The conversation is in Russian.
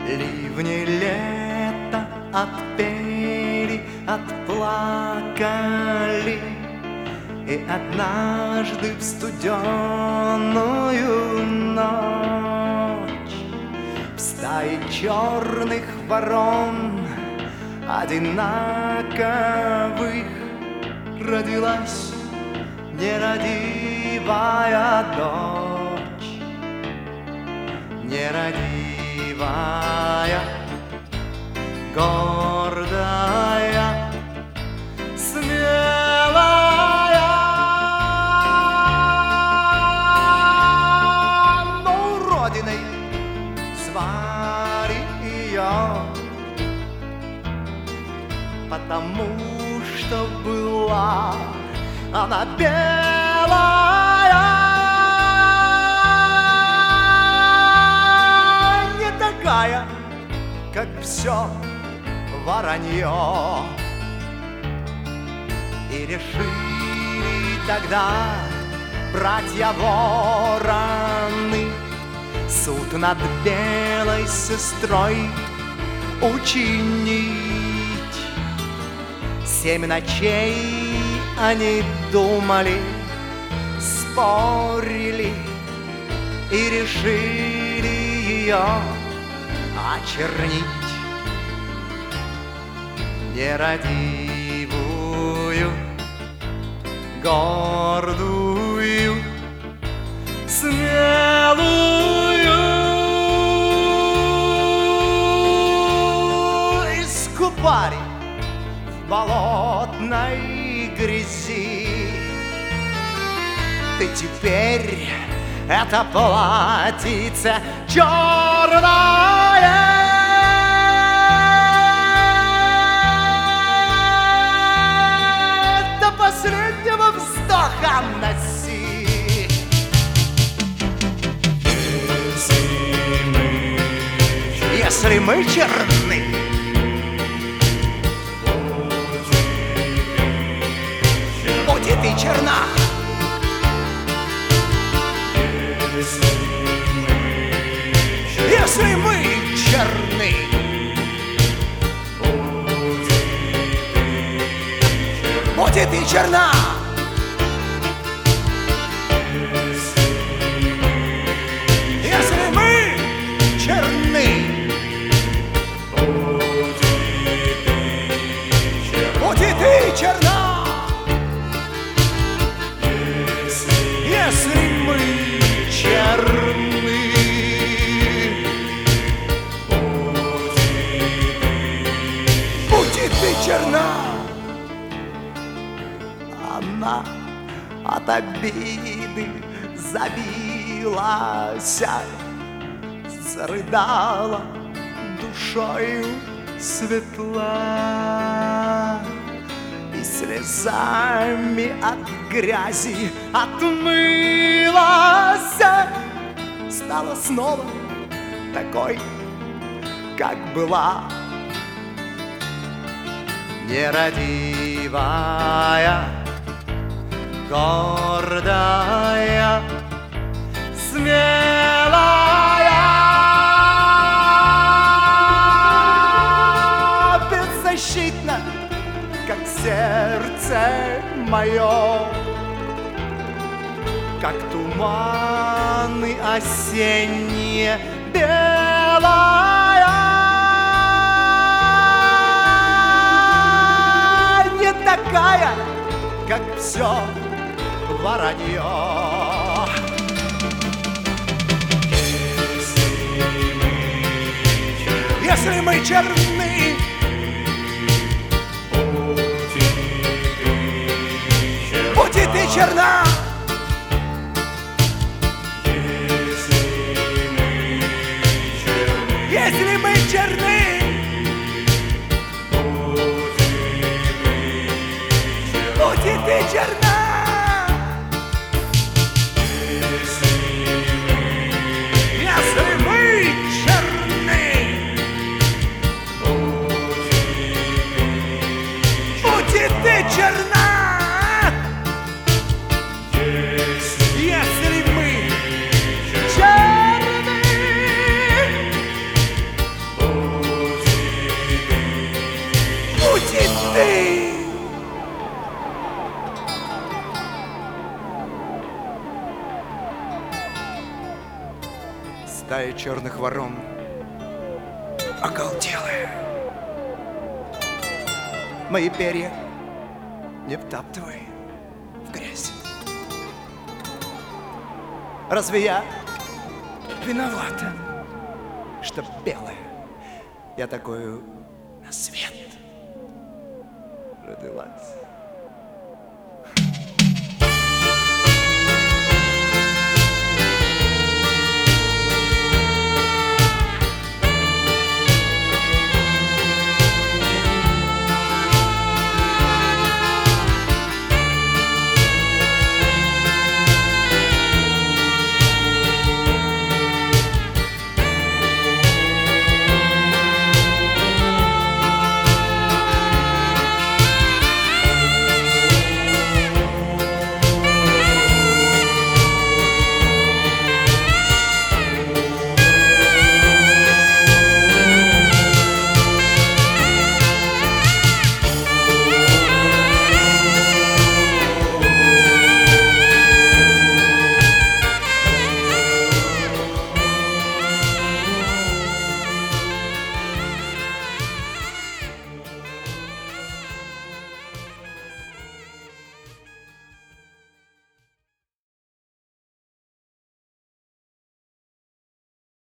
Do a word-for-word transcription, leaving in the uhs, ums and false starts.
Ливни лета отпели, отплакали, и однажды в студеную ночь в стае черных ворон одинаковых родилась нерадивая дочь, нерадивая, гордая, смелая, но уродиной звали ее, потому что была она белая, не такая, как все воронье. И решили тогда братья-вороны суд над белой сестрой учинить. Семь ночей они думали, спорили и решили ее очернить. Нерадивую, гордую, смелую искупали в болотной грязи. Ты теперь это платьице черное до последнего вздоха носи. Если мы черны, будь и ты черна. Если мы черны, будь и ты черна. Если мы черны, будь и ты черна. Если мы черны, будь и ты черна. Она от обиды забилась, зарыдала душою светла и слезами от грязи отмылась, стала снова такой, как была. Нерадивая, гордая, смелая, беззащитна, как сердце мое, как туманы осенние, белая, не такая, как все воронье. Если мы черны, будь и ты черна. Если мы черны, будь и ты черна. Если мы черны, будь и ты черна. Если мы черны, стая черных ворон, оголтелая. Мои перья не втаптывай в грязь. Разве я виновата, что белая я такую на свет родилась?